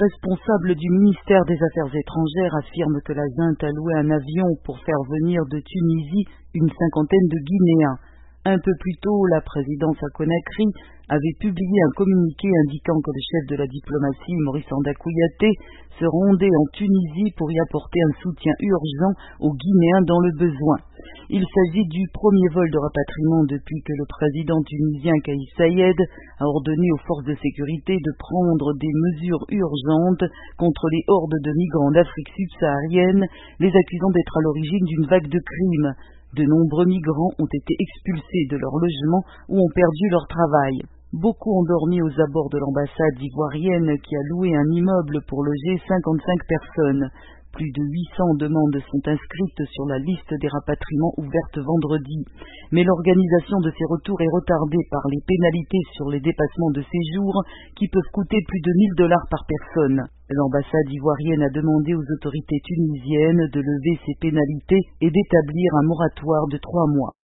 responsables du ministère des Affaires étrangères affirment que la junte a loué un avion pour faire venir de Tunisie une cinquantaine de Guinéens. Un peu plus tôt, la présidence à Conakry avait publié un communiqué indiquant que le chef de la diplomatie, Maurice Anda Kouyaté, se rendait en Tunisie pour y apporter un soutien urgent aux Guinéens dans le besoin. Il s'agit du premier vol de rapatriement depuis que le président tunisien Kais Saied a ordonné aux forces de sécurité de prendre des mesures urgentes contre les hordes de migrants d'Afrique subsaharienne, les accusant d'être à l'origine d'une vague de crimes. De nombreux migrants ont été expulsés de leur logement ou ont perdu leur travail. Beaucoup ont dormi aux abords de l'ambassade ivoirienne qui a loué un immeuble pour loger 55 personnes. Plus de 800 demandes sont inscrites sur la liste des rapatriements ouverte vendredi. Mais l'organisation de ces retours est retardée par les pénalités sur les dépassements de séjour qui peuvent coûter plus de $1000 par personne. L'ambassade ivoirienne a demandé aux autorités tunisiennes de lever ces pénalités et d'établir un moratoire de 3 mois.